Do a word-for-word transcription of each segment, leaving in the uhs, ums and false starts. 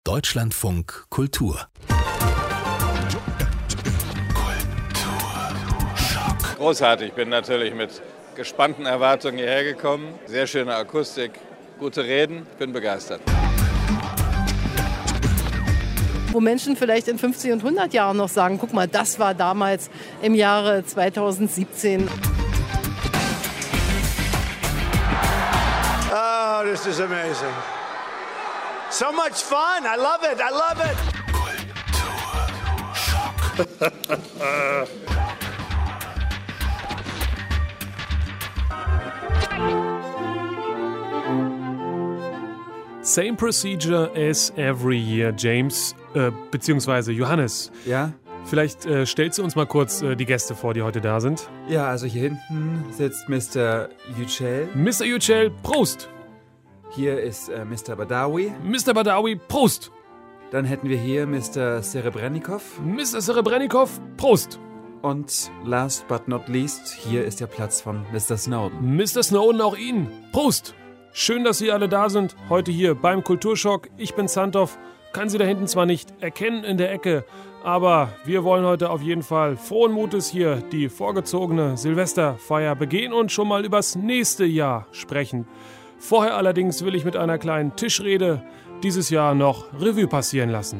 Deutschlandfunk Kultur. Großartig, ich bin natürlich mit gespannten Erwartungen hierher gekommen. Sehr schöne Akustik, gute Reden, ich bin begeistert. Wo Menschen vielleicht in fünfzig und hundert Jahren noch sagen, guck mal, das war damals im Jahre zweitausendsiebzezehn. Oh, this is amazing. So much fun. I love it. I love it. Kulturschock. Same procedure as every year, James, äh, beziehungsweise Johannes. Ja? Vielleicht äh, stellst du uns mal kurz äh, die Gäste vor, die heute da sind. Ja, also hier hinten sitzt Mister Yücel. Mister Yücel, Prost! Hier ist äh, Mister Badawi. Mister Badawi, Prost! Dann hätten wir hier Mister Serebrennikov. Mister Serebrennikov, Prost! Und last but not least, hier ist der Platz von Mister Snowden. Mister Snowden, auch Ihnen, Prost! Schön, dass Sie alle da sind, heute hier beim Kulturschock. Ich bin Santov, kann Sie da hinten zwar nicht erkennen in der Ecke, aber wir wollen heute auf jeden Fall frohen Mutes hier die vorgezogene Silvesterfeier begehen und schon mal übers nächste Jahr sprechen. Vorher allerdings will ich mit einer kleinen Tischrede dieses Jahr noch Revue passieren lassen.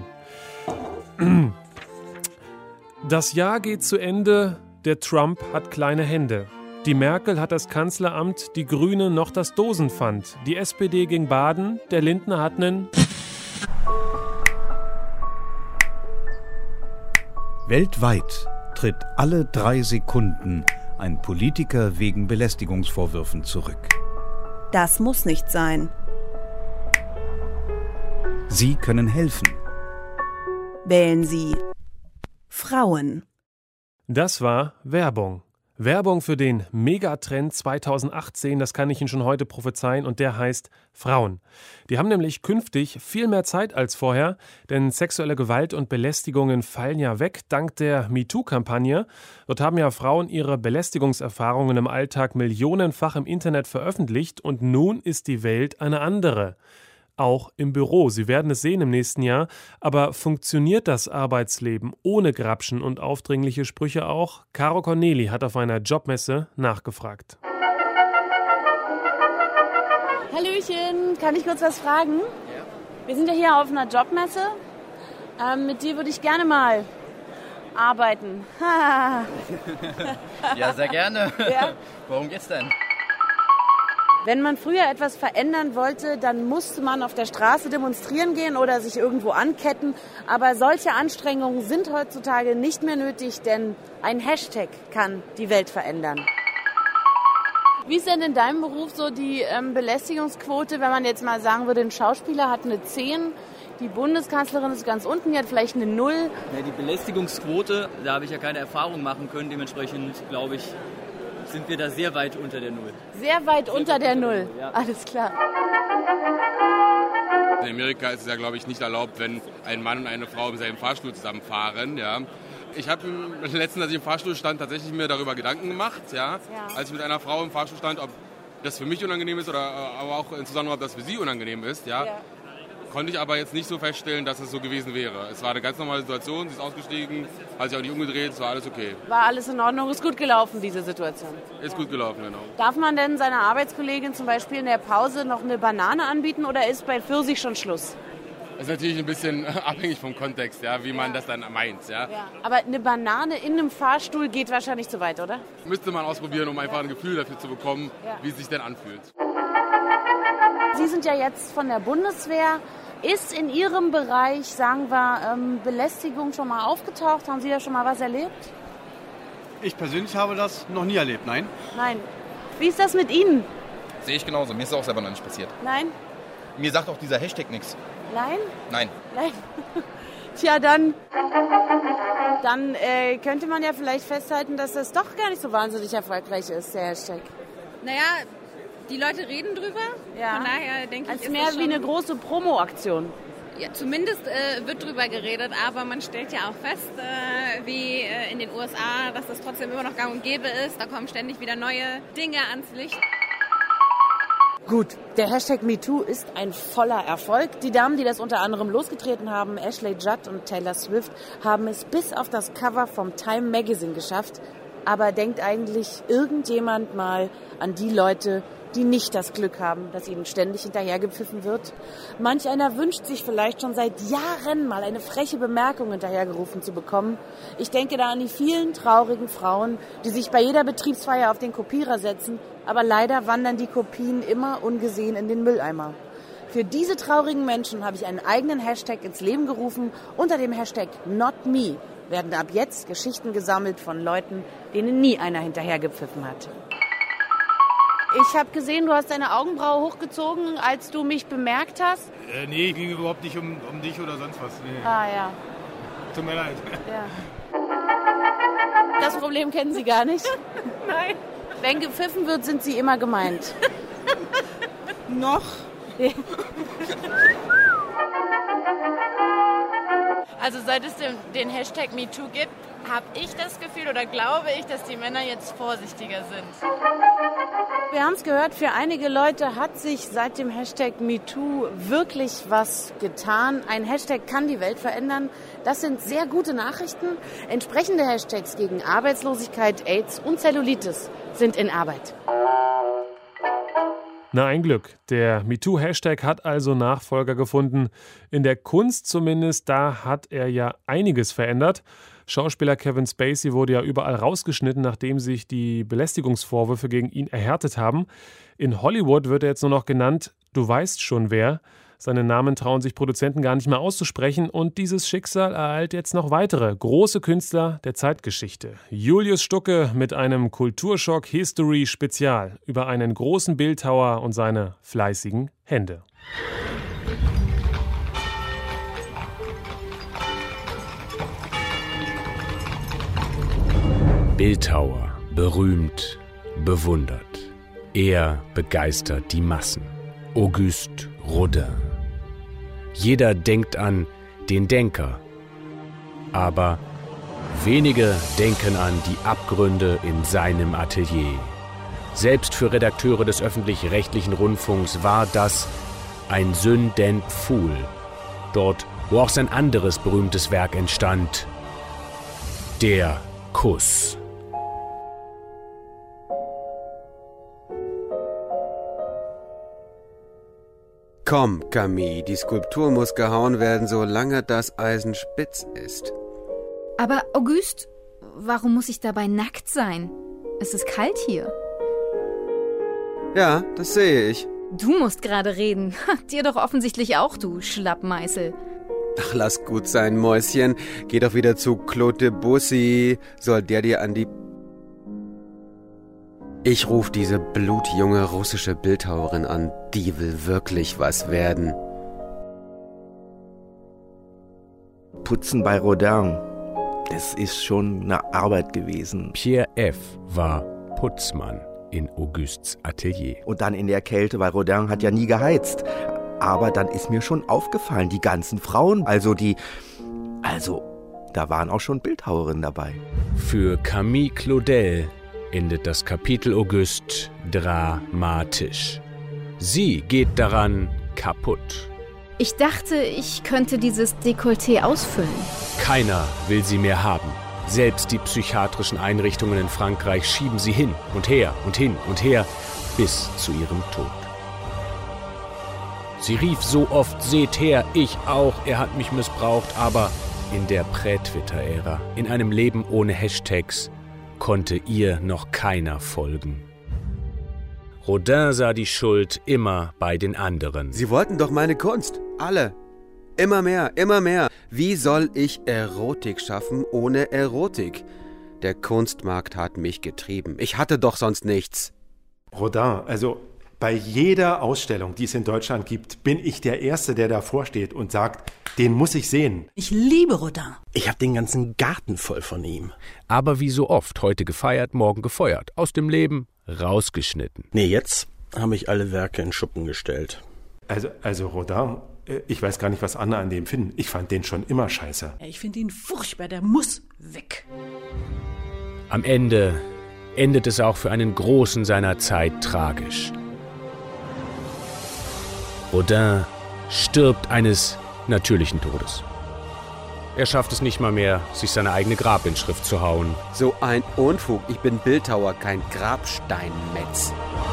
Das Jahr geht zu Ende, der Trump hat kleine Hände. Die Merkel hat das Kanzleramt, die Grüne noch das Dosenpfand. Die S P D ging baden, der Lindner hat nen... Weltweit tritt alle drei Sekunden ein Politiker wegen Belästigungsvorwürfen zurück. Das muss nicht sein. Sie können helfen. Wählen Sie Frauen. Das war Werbung. Werbung für den Megatrend zweitausendachtzehn, das kann ich Ihnen schon heute prophezeien, und der heißt Frauen. Die haben nämlich künftig viel mehr Zeit als vorher, denn sexuelle Gewalt und Belästigungen fallen ja weg dank der MeToo-Kampagne. Dort haben ja Frauen ihre Belästigungserfahrungen im Alltag millionenfach im Internet veröffentlicht und nun ist die Welt eine andere. Auch im Büro. Sie werden es sehen im nächsten Jahr. Aber funktioniert das Arbeitsleben ohne Grapschen und aufdringliche Sprüche auch? Caro Corneli hat auf einer Jobmesse nachgefragt. Hallöchen, kann ich kurz was fragen? Ja. Wir sind ja hier auf einer Jobmesse. Ähm, mit dir würde ich gerne mal arbeiten. Ja, sehr gerne. Ja? Worum geht's denn? Wenn man früher etwas verändern wollte, dann musste man auf der Straße demonstrieren gehen oder sich irgendwo anketten. Aber solche Anstrengungen sind heutzutage nicht mehr nötig, denn ein Hashtag kann die Welt verändern. Wie ist denn in deinem Beruf so die ähm, Belästigungsquote, wenn man jetzt mal sagen würde, ein Schauspieler hat eine zehn, die Bundeskanzlerin ist ganz unten, die hat vielleicht eine null? Ja, die Belästigungsquote, da habe ich ja keine Erfahrung machen können, dementsprechend glaube ich, sind wir da sehr weit unter der Null. Sehr weit sehr unter weit der unter Null, ja. Alles klar. In Amerika ist es ja, glaube ich, nicht erlaubt, wenn ein Mann und eine Frau im selben Fahrstuhl zusammenfahren. Ja. Ich habe letztens, als ich im Fahrstuhl stand, tatsächlich mir darüber Gedanken gemacht, ja, ja. als ich mit einer Frau im Fahrstuhl stand, ob das für mich unangenehm ist oder aber auch insbesondere, ob das für sie unangenehm ist. Ja. Ja. Konnte ich aber jetzt nicht so feststellen, dass es so gewesen wäre. Es war eine ganz normale Situation, sie ist ausgestiegen, hat sich auch nicht umgedreht, es war alles okay. War alles in Ordnung, ist gut gelaufen, diese Situation? Ist ja. gut gelaufen, genau. Darf man denn seiner Arbeitskollegin zum Beispiel in der Pause noch eine Banane anbieten oder ist bei Pfirsich schon Schluss? Das ist natürlich ein bisschen abhängig vom Kontext, ja, wie man ja. das dann meint. Ja. Ja. Aber eine Banane in einem Fahrstuhl geht wahrscheinlich zu weit, oder? Müsste man ausprobieren, um einfach ein Gefühl dafür zu bekommen, ja. wie es sich denn anfühlt. Sie sind ja jetzt von der Bundeswehr. Ist in Ihrem Bereich, sagen wir, ähm, Belästigung schon mal aufgetaucht? Haben Sie da schon mal was erlebt? Ich persönlich habe das noch nie erlebt, nein. Nein. Wie ist das mit Ihnen? Sehe ich genauso. Mir ist es auch selber noch nicht passiert. Nein? Mir sagt auch dieser Hashtag nichts. Nein? Nein. Nein. Tja, dann, dann äh, könnte man ja vielleicht festhalten, dass das doch gar nicht so wahnsinnig erfolgreich ist, der Hashtag. Naja, die Leute reden drüber. Ja. Von daher denke ich, ist mehr wie eine große Promo-Aktion. Ja, zumindest äh, wird drüber geredet, aber man stellt ja auch fest, äh, wie äh, in den U S A, dass das trotzdem immer noch gang und gäbe ist. Da kommen ständig wieder neue Dinge ans Licht. Gut, der Hashtag MeToo ist ein voller Erfolg. Die Damen, die das unter anderem losgetreten haben, Ashley Judd und Taylor Swift, haben es bis auf das Cover vom Time Magazine geschafft. Aber denkt eigentlich irgendjemand mal an die Leute, die nicht das Glück haben, dass ihnen ständig hinterhergepfiffen wird? Manch einer wünscht sich vielleicht schon seit Jahren mal eine freche Bemerkung hinterhergerufen zu bekommen. Ich denke da an die vielen traurigen Frauen, die sich bei jeder Betriebsfeier auf den Kopierer setzen, aber leider wandern die Kopien immer ungesehen in den Mülleimer. Für diese traurigen Menschen habe ich einen eigenen Hashtag ins Leben gerufen. Unter dem Hashtag NotMe werden ab jetzt Geschichten gesammelt von Leuten, denen nie einer hinterhergepfiffen hat. Ich habe gesehen, du hast deine Augenbraue hochgezogen, als du mich bemerkt hast. Äh, nee, ging überhaupt nicht um, um dich oder sonst was. Nee. Ah, ja. Tut mir leid. Ja. Das Problem kennen Sie gar nicht? Nein. Wenn gepfiffen wird, sind Sie immer gemeint. Noch? Also seit es den, den Hashtag MeToo gibt, habe ich das Gefühl oder glaube ich, dass die Männer jetzt vorsichtiger sind. Wir haben es gehört, für einige Leute hat sich seit dem Hashtag MeToo wirklich was getan. Ein Hashtag kann die Welt verändern. Das sind sehr gute Nachrichten. Entsprechende Hashtags gegen Arbeitslosigkeit, AIDS und Zellulitis sind in Arbeit. Na, ein Glück. Der MeToo-Hashtag hat also Nachfolger gefunden. In der Kunst zumindest, da hat er ja einiges verändert. Schauspieler Kevin Spacey wurde ja überall rausgeschnitten, nachdem sich die Belästigungsvorwürfe gegen ihn erhärtet haben. In Hollywood wird er jetzt nur noch genannt, du weißt schon wer. Seinen Namen trauen sich Produzenten gar nicht mehr auszusprechen und dieses Schicksal ereilt jetzt noch weitere große Künstler der Zeitgeschichte. Julius Stucke mit einem Kulturschock History Spezial über einen großen Bildhauer und seine fleißigen Hände. Bildhauer, berühmt, bewundert. Er begeistert die Massen. Auguste Rodin. Jeder denkt an den Denker. Aber wenige denken an die Abgründe in seinem Atelier. Selbst für Redakteure des öffentlich-rechtlichen Rundfunks war das ein Sündenpfuhl. Dort, wo auch sein anderes berühmtes Werk entstand. Der Kuss. Komm, Camille, die Skulptur muss gehauen werden, solange das Eisen spitz ist. Aber Auguste, warum muss ich dabei nackt sein? Es ist kalt hier. Ja, das sehe ich. Du musst gerade reden. Dir doch offensichtlich auch, du Schlappmeißel. Ach, lass gut sein, Mäuschen. Geh doch wieder zu Claude Debussy. Soll der dir an die... Ich ruf diese blutjunge russische Bildhauerin an. Die will wirklich was werden. Putzen bei Rodin, das ist schon eine Arbeit gewesen. Pierre F. war Putzmann in Augustes Atelier. Und dann in der Kälte, weil Rodin hat ja nie geheizt. Aber dann ist mir schon aufgefallen, die ganzen Frauen, also die... Also, da waren auch schon Bildhauerinnen dabei. Für Camille Claudel endet das Kapitel Auguste dramatisch. Sie geht daran kaputt. Ich dachte, ich könnte dieses Dekolleté ausfüllen. Keiner will sie mehr haben. Selbst die psychiatrischen Einrichtungen in Frankreich schieben sie hin und her und hin und her bis zu ihrem Tod. Sie rief so oft, seht her, ich auch, er hat mich missbraucht, aber in der Prä-Twitter-Ära, in einem Leben ohne Hashtags, konnte ihr noch keiner folgen. Rodin sah die Schuld immer bei den anderen. Sie wollten doch meine Kunst. Alle. Immer mehr, immer mehr. Wie soll ich Erotik schaffen ohne Erotik? Der Kunstmarkt hat mich getrieben. Ich hatte doch sonst nichts. Rodin, also bei jeder Ausstellung, die es in Deutschland gibt, bin ich der Erste, der davor steht und sagt, den muss ich sehen. Ich liebe Rodin. Ich habe den ganzen Garten voll von ihm. Aber wie so oft, heute gefeiert, morgen gefeuert. Aus dem Leben rausgeschnitten. Nee, jetzt habe ich alle Werke in Schuppen gestellt. Also, also Rodin, ich weiß gar nicht, was Anna an dem finden. Ich fand den schon immer scheiße. Ich finde ihn furchtbar, der muss weg. Am Ende endet es auch für einen Großen seiner Zeit tragisch. Rodin stirbt eines natürlichen Todes. Er schafft es nicht mal mehr, sich seine eigene Grabinschrift zu hauen. So ein Unfug. Ich bin Bildhauer, kein Grabsteinmetz.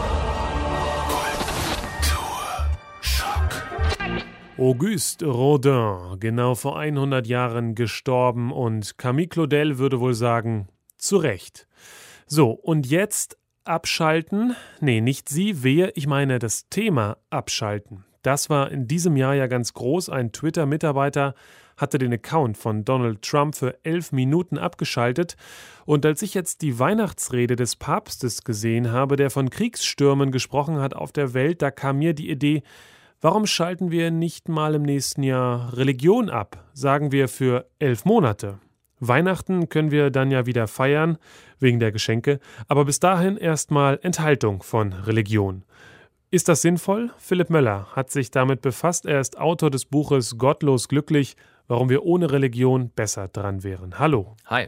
Auguste Rodin, genau vor hundert Jahren gestorben, und Camille Claudel würde wohl sagen, zu Recht. So, und jetzt abschalten? Nee, nicht Sie, wehe, ich meine das Thema abschalten. Das war in diesem Jahr ja ganz groß. Ein Twitter-Mitarbeiter hatte den Account von Donald Trump für elf Minuten abgeschaltet. Und als ich jetzt die Weihnachtsrede des Papstes gesehen habe, der von Kriegsstürmen gesprochen hat auf der Welt, da kam mir die Idee, warum schalten wir nicht mal im nächsten Jahr Religion ab? Sagen wir für elf Monate. Weihnachten können wir dann ja wieder feiern, wegen der Geschenke, aber bis dahin erstmal Enthaltung von Religion. Ist das sinnvoll? Philipp Möller hat sich damit befasst. Er ist Autor des Buches Gottlos glücklich, warum wir ohne Religion besser dran wären. Hallo. Hi.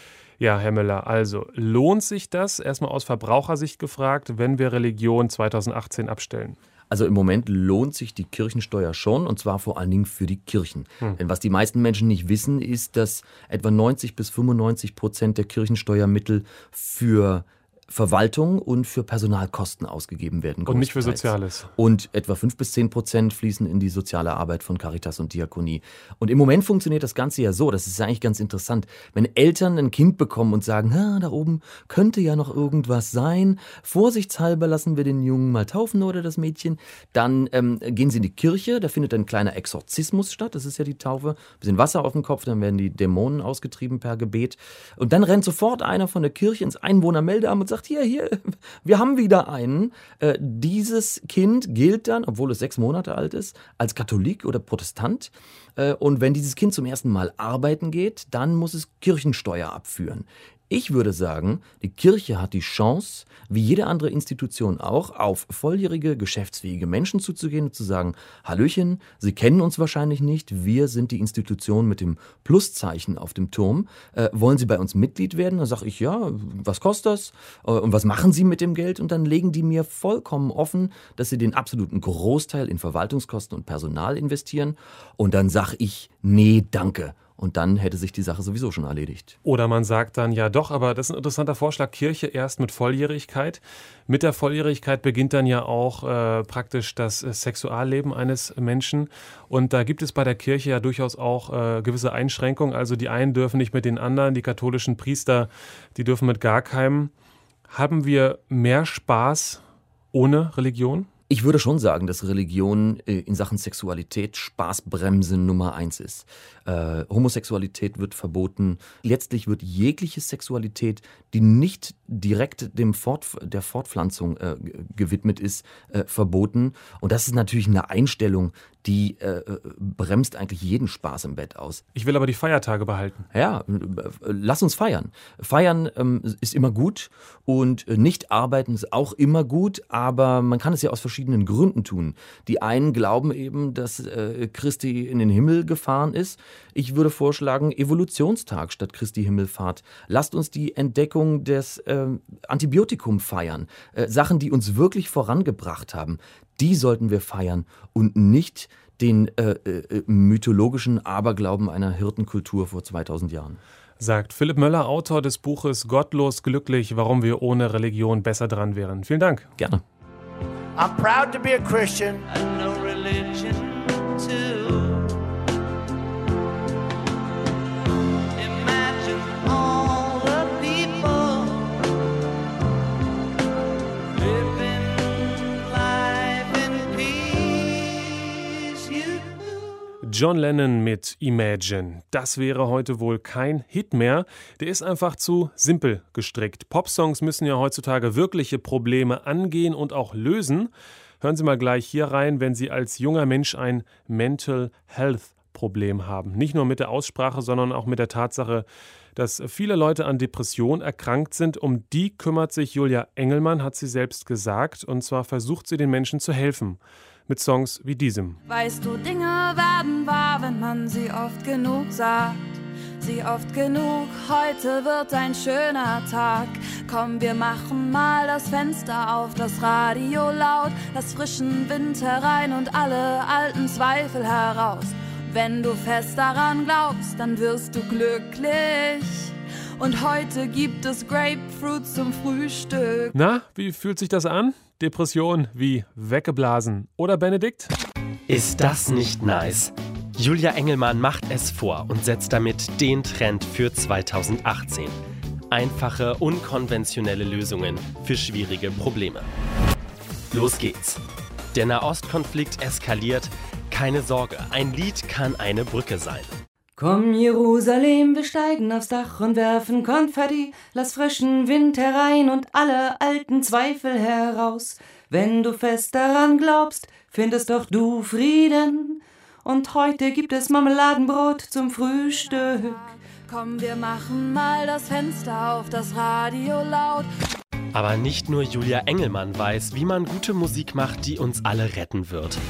Ja, Herr Möller, also lohnt sich das, erstmal aus Verbrauchersicht gefragt, wenn wir Religion zweitausendachtzehn abstellen? Also im Moment lohnt sich die Kirchensteuer schon, und zwar vor allen Dingen für die Kirchen. Hm. Denn was die meisten Menschen nicht wissen, ist, dass etwa neunzig bis fünfundneunzig Prozent der Kirchensteuermittel für Verwaltung und für Personalkosten ausgegeben werden. Und nicht für Soziales. Und etwa fünf bis zehn Prozent fließen in die soziale Arbeit von Caritas und Diakonie. Und im Moment funktioniert das Ganze ja so, das ist eigentlich ganz interessant, wenn Eltern ein Kind bekommen und sagen, ha, da oben könnte ja noch irgendwas sein, vorsichtshalber lassen wir den Jungen mal taufen oder das Mädchen, dann ähm, gehen sie in die Kirche, da findet ein kleiner Exorzismus statt, das ist ja die Taufe, ein bisschen Wasser auf dem Kopf, dann werden die Dämonen ausgetrieben per Gebet. Und dann rennt sofort einer von der Kirche ins Einwohnermeldeamt und sagt, hier, hier, wir haben wieder einen. Äh, dieses Kind gilt dann, obwohl es sechs Monate alt ist, als Katholik oder Protestant. Äh, und wenn dieses Kind zum ersten Mal arbeiten geht, dann muss es Kirchensteuer abführen. Ich würde sagen, die Kirche hat die Chance, wie jede andere Institution auch, auf volljährige, geschäftsfähige Menschen zuzugehen und zu sagen, Hallöchen, Sie kennen uns wahrscheinlich nicht, wir sind die Institution mit dem Pluszeichen auf dem Turm. Äh, wollen Sie bei uns Mitglied werden? Dann sage ich, ja, was kostet das? Äh, und was machen Sie mit dem Geld? Und dann legen die mir vollkommen offen, dass sie den absoluten Großteil in Verwaltungskosten und Personal investieren. Und dann sage ich, nee, danke. Und dann hätte sich die Sache sowieso schon erledigt. Oder man sagt dann, ja doch, aber das ist ein interessanter Vorschlag, Kirche erst mit Volljährigkeit. Mit der Volljährigkeit beginnt dann ja auch äh, praktisch das Sexualleben eines Menschen. Und da gibt es bei der Kirche ja durchaus auch äh, gewisse Einschränkungen. Also die einen dürfen nicht mit den anderen, die katholischen Priester, die dürfen mit gar keinem. Haben wir mehr Spaß ohne Religion? Ich würde schon sagen, dass Religion äh, in Sachen Sexualität Spaßbremse Nummer eins ist. Äh, Homosexualität wird verboten. Letztlich wird jegliche Sexualität, die nicht direkt dem Fort, der Fortpflanzung äh, gewidmet ist, äh, verboten. Und das ist natürlich eine Einstellung, die äh, bremst eigentlich jeden Spaß im Bett aus. Ich will aber die Feiertage behalten. Ja, lass uns feiern. Feiern ähm, ist immer gut und nicht arbeiten ist auch immer gut, aber man kann es ja aus verschiedenen Gründen tun. Die einen glauben eben, dass äh, Christi in den Himmel gefahren ist. Ich würde vorschlagen, Evolutionstag statt Christi Himmelfahrt. Lasst uns die Entdeckung des äh, Antibiotikum feiern. Äh, Sachen, die uns wirklich vorangebracht haben. Die sollten wir feiern und nicht den äh, äh, mythologischen Aberglauben einer Hirtenkultur vor zweitausend Jahren. Sagt Philipp Möller, Autor des Buches Gottlos glücklich, warum wir ohne Religion besser dran wären. Vielen Dank. Gerne. I'm proud to be a Christian. I know religion too. Imagine all the people living life in peace. You. John Lennon mit Imagine. Das wäre heute wohl kein Hit mehr. Der ist einfach zu simpel gestrickt. Popsongs müssen ja heutzutage wirkliche Probleme angehen und auch lösen. Hören Sie mal gleich hier rein, wenn Sie als junger Mensch ein Mental Health Problem haben. Nicht nur mit der Aussprache, sondern auch mit der Tatsache, dass viele Leute an Depressionen erkrankt sind. Um die kümmert sich Julia Engelmann, hat sie selbst gesagt. Und zwar versucht sie den Menschen zu helfen. Mit Songs wie diesem. Weißt du, Dinge werden wahr, wenn man sie oft genug sagt. sie oft genug, heute wird ein schöner Tag. Komm, wir machen mal das Fenster auf, das Radio laut, lass frischen Wind herein und alle alten Zweifel heraus. Wenn du fest daran glaubst, dann wirst du glücklich. Und heute gibt es Grapefruit zum Frühstück. Na, wie fühlt sich das an? Depression wie weggeblasen. Oder Benedikt? Ist das nicht nice? Julia Engelmann macht es vor und setzt damit den Trend für zweitausendachtzehn. Einfache, unkonventionelle Lösungen für schwierige Probleme. Los geht's. Der Nahostkonflikt eskaliert. Keine Sorge, ein Lied kann eine Brücke sein. Komm Jerusalem, wir steigen aufs Dach und werfen Konfetti. Lass frischen Wind herein und alle alten Zweifel heraus. Wenn du fest daran glaubst, findest doch du Frieden. Und heute gibt es Marmeladenbrot zum Frühstück. Komm, wir machen mal das Fenster auf, das Radio laut. Aber nicht nur Julia Engelmann weiß, wie man gute Musik macht, die uns alle retten wird.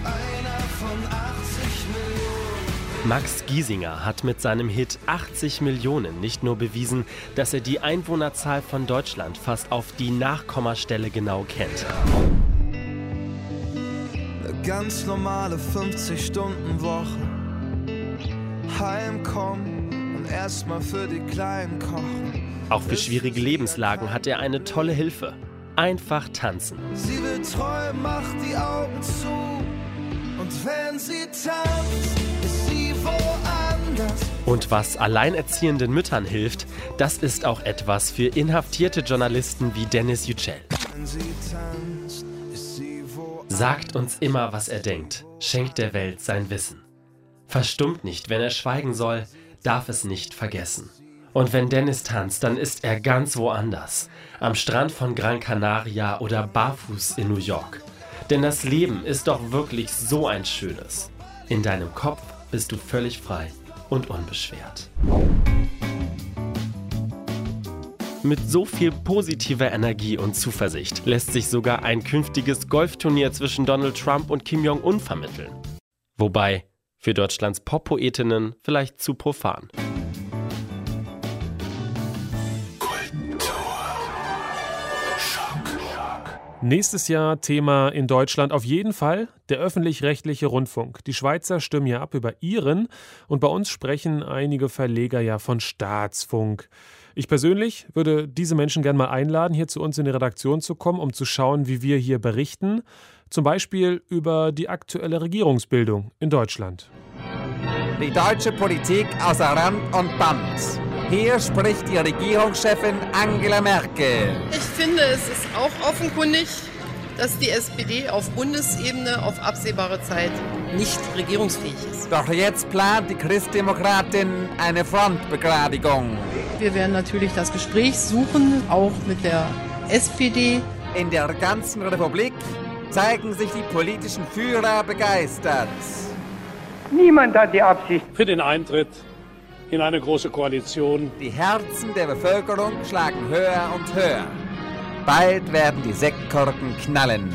Max Giesinger hat mit seinem Hit achtzig Millionen nicht nur bewiesen, dass er die Einwohnerzahl von Deutschland fast auf die Nachkommastelle genau kennt. Eine ganz normale fünfzig-Stunden-Woche. Heimkommen und erstmal für die Kleinen kochen. Auch für schwierige Lebenslagen hat er eine tolle Hilfe. Einfach tanzen. Sie will träumen, macht die Augen zu. Und wenn sie tanzt, ist sie woanders. Und was alleinerziehenden Müttern hilft, das ist auch etwas für inhaftierte Journalisten wie Dennis Yücel. Sagt uns immer, was er denkt, schenkt der Welt sein Wissen. Verstummt nicht, wenn er schweigen soll, darf es nicht vergessen. Und wenn Dennis tanzt, dann ist er ganz woanders. Am Strand von Gran Canaria oder barfuß in New York. Denn das Leben ist doch wirklich so ein schönes. In deinem Kopf bist du völlig frei und unbeschwert. Mit so viel positiver Energie und Zuversicht lässt sich sogar ein künftiges Golfturnier zwischen Donald Trump und Kim Jong-un vermitteln. Wobei, für Deutschlands Pop-Poetinnen vielleicht zu profan. Nächstes Jahr Thema in Deutschland auf jeden Fall der öffentlich-rechtliche Rundfunk. Die Schweizer stimmen ja ab über ihren und bei uns sprechen einige Verleger ja von Staatsfunk. Ich persönlich würde diese Menschen gerne mal einladen, hier zu uns in die Redaktion zu kommen, um zu schauen, wie wir hier berichten. Zum Beispiel über die aktuelle Regierungsbildung in Deutschland. Die deutsche Politik außer Rand und Band. Hier spricht die Regierungschefin Angela Merkel. Ich finde, es ist auch offenkundig, dass die S P D auf Bundesebene auf absehbare Zeit nicht regierungsfähig ist. Doch jetzt plant die Christdemokratin eine Frontbegradigung. Wir werden natürlich das Gespräch suchen, auch mit der S P D. In der ganzen Republik zeigen sich die politischen Führer begeistert. Niemand hat die Absicht für den Eintritt in eine große Koalition. Die Herzen der Bevölkerung schlagen höher und höher. Bald werden die Sektkorken knallen.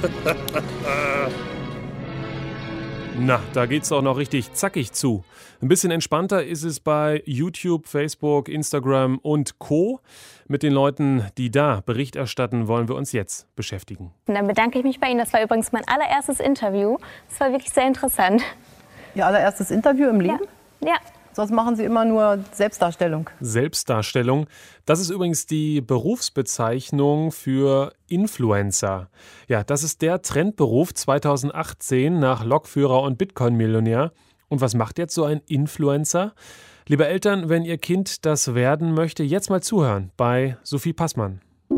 Na, da geht's auch noch richtig zackig zu. Ein bisschen entspannter ist es bei YouTube, Facebook, Instagram und Co. Mit den Leuten, die da Bericht erstatten, wollen wir uns jetzt beschäftigen. Und dann bedanke ich mich bei Ihnen. Das war übrigens mein allererstes Interview. Das war wirklich sehr interessant. Ihr allererstes Interview im Leben? Ja. ja. Sonst machen Sie immer nur Selbstdarstellung. Selbstdarstellung. Das ist übrigens die Berufsbezeichnung für Influencer. Ja, das ist der Trendberuf zweitausendachtzehn nach Lokführer und Bitcoin-Millionär. Und was macht jetzt so ein Influencer? Liebe Eltern, wenn Ihr Kind das werden möchte, jetzt mal zuhören bei Sophie Passmann.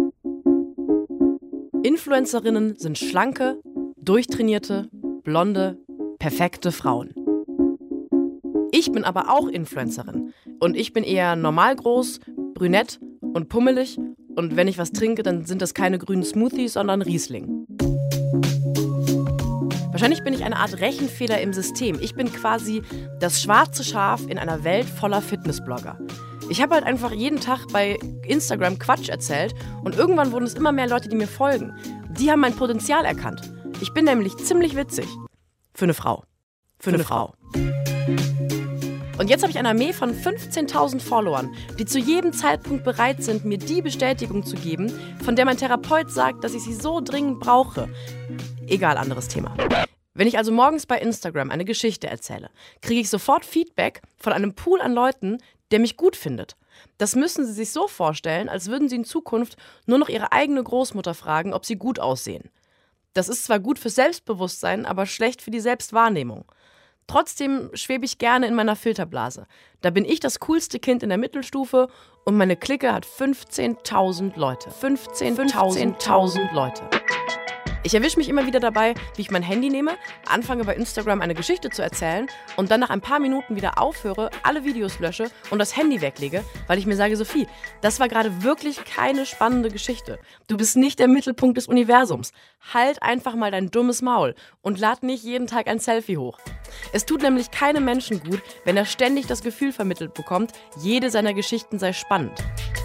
Influencerinnen sind schlanke, durchtrainierte, blonde, perfekte Frauen. Ich bin aber auch Influencerin und ich bin eher normal groß, brünett und pummelig und wenn ich was trinke, dann sind das keine grünen Smoothies, sondern Riesling. Wahrscheinlich bin ich eine Art Rechenfehler im System. Ich bin quasi das schwarze Schaf in einer Welt voller Fitnessblogger. Ich habe halt einfach jeden Tag bei Instagram Quatsch erzählt und irgendwann wurden es immer mehr Leute, die mir folgen. Die haben mein Potenzial erkannt. Ich bin nämlich ziemlich witzig. Für eine Frau. Für eine Frau. Und jetzt habe ich eine Armee von fünfzehntausend Followern, die zu jedem Zeitpunkt bereit sind, mir die Bestätigung zu geben, von der mein Therapeut sagt, dass ich sie so dringend brauche. Egal, anderes Thema. Wenn ich also morgens bei Instagram eine Geschichte erzähle, kriege ich sofort Feedback von einem Pool an Leuten, der mich gut findet. Das müssen Sie sich so vorstellen, als würden Sie in Zukunft nur noch Ihre eigene Großmutter fragen, ob sie gut aussehen. Das ist zwar gut fürs Selbstbewusstsein, aber schlecht für die Selbstwahrnehmung. Trotzdem schwebe ich gerne in meiner Filterblase. Da bin ich das coolste Kind in der Mittelstufe und meine Clique hat fünfzehntausend Leute. fünfzehntausend Leute. Ich erwische mich immer wieder dabei, wie ich mein Handy nehme, anfange bei Instagram eine Geschichte zu erzählen und dann nach ein paar Minuten wieder aufhöre, alle Videos lösche und das Handy weglege, weil ich mir sage, Sophie, das war gerade wirklich keine spannende Geschichte. Du bist nicht der Mittelpunkt des Universums. Halt einfach mal dein dummes Maul und lad nicht jeden Tag ein Selfie hoch. Es tut nämlich keinem Menschen gut, wenn er ständig das Gefühl vermittelt bekommt, jede seiner Geschichten sei spannend.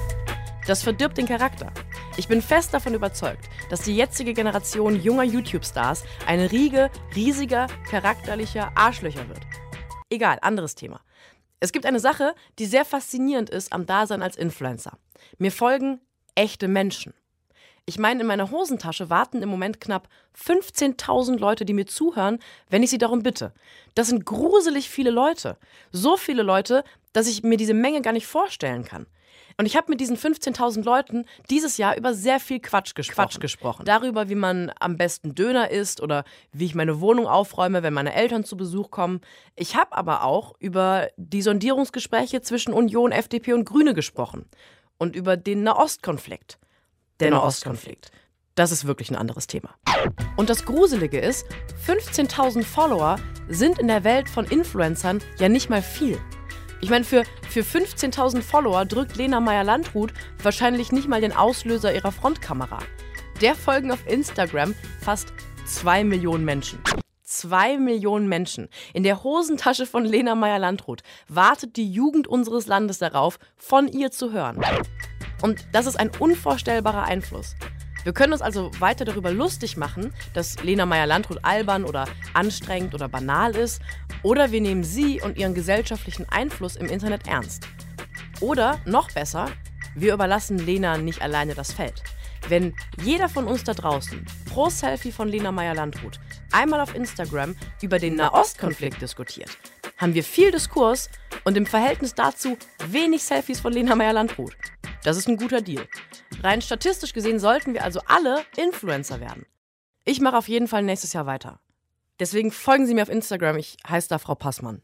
Das verdirbt den Charakter. Ich bin fest davon überzeugt, dass die jetzige Generation junger YouTube-Stars eine Riege riesiger, charakterlicher Arschlöcher wird. Egal, anderes Thema. Es gibt eine Sache, die sehr faszinierend ist am Dasein als Influencer. Mir folgen echte Menschen. Ich meine, in meiner Hosentasche warten im Moment knapp fünfzehntausend Leute, die mir zuhören, wenn ich sie darum bitte. Das sind gruselig viele Leute. So viele Leute, dass ich mir diese Menge gar nicht vorstellen kann. Und ich habe mit diesen fünfzehntausend Leuten dieses Jahr über sehr viel Quatsch gesprochen. Quatsch gesprochen. Darüber, wie man am besten Döner isst oder wie ich meine Wohnung aufräume, wenn meine Eltern zu Besuch kommen. Ich habe aber auch über die Sondierungsgespräche zwischen Union, F D P und Grüne gesprochen. Und über den Nahostkonflikt. Der Nahostkonflikt. Das ist wirklich ein anderes Thema. Und das Gruselige ist, fünfzehntausend Follower sind in der Welt von Influencern ja nicht mal viel. Ich meine, für, für fünfzehntausend Follower drückt Lena Meyer-Landrut wahrscheinlich nicht mal den Auslöser ihrer Frontkamera. Der folgen auf Instagram fast zwei Millionen Menschen. Zwei Millionen Menschen. In der Hosentasche von Lena Meyer-Landrut wartet die Jugend unseres Landes darauf, von ihr zu hören. Und das ist ein unvorstellbarer Einfluss. Wir können uns also weiter darüber lustig machen, dass Lena Meyer-Landrut albern oder anstrengend oder banal ist. Oder wir nehmen sie und ihren gesellschaftlichen Einfluss im Internet ernst. Oder, noch besser, wir überlassen Lena nicht alleine das Feld. Wenn jeder von uns da draußen pro Selfie von Lena Meyer-Landrut einmal auf Instagram über den Nahostkonflikt diskutiert, haben wir viel Diskurs und im Verhältnis dazu wenig Selfies von Lena Meyer-Landrut. Das ist ein guter Deal. Rein statistisch gesehen sollten wir also alle Influencer werden. Ich mache auf jeden Fall nächstes Jahr weiter. Deswegen folgen Sie mir auf Instagram. Ich heiße da Frau Passmann.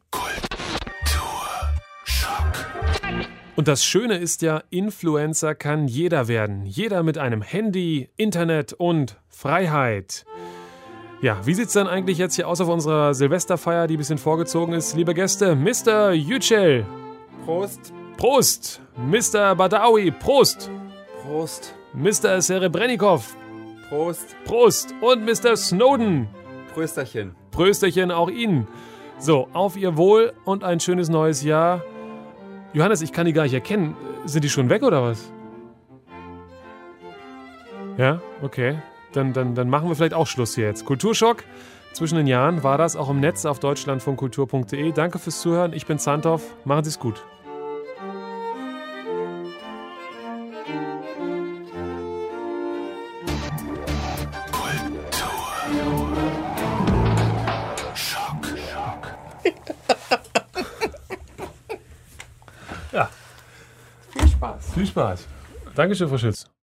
Und das Schöne ist ja, Influencer kann jeder werden. Jeder mit einem Handy, Internet und Freiheit. Ja, wie sieht's dann eigentlich jetzt hier aus auf unserer Silvesterfeier, die ein bisschen vorgezogen ist? Liebe Gäste, Mister Yücel. Prost. Prost. Mister Badawi. Prost. Prost. Mister Serebrennikov. Prost. Prost. Und Mister Snowden. Prösterchen. Prösterchen auch Ihnen. So, auf Ihr Wohl und ein schönes neues Jahr. Johannes, ich kann die gar nicht erkennen. Sind die schon weg oder was? Ja, okay. Dann, dann, dann machen wir vielleicht auch Schluss hier jetzt. Kulturschock zwischen den Jahren war das auch im Netz auf deutschlandfunkkultur punkt de. Danke fürs Zuhören. Ich bin Zandhoff. Machen Sie es gut. Ja. Viel Spaß. Viel Spaß. Dankeschön, Frau Schütz.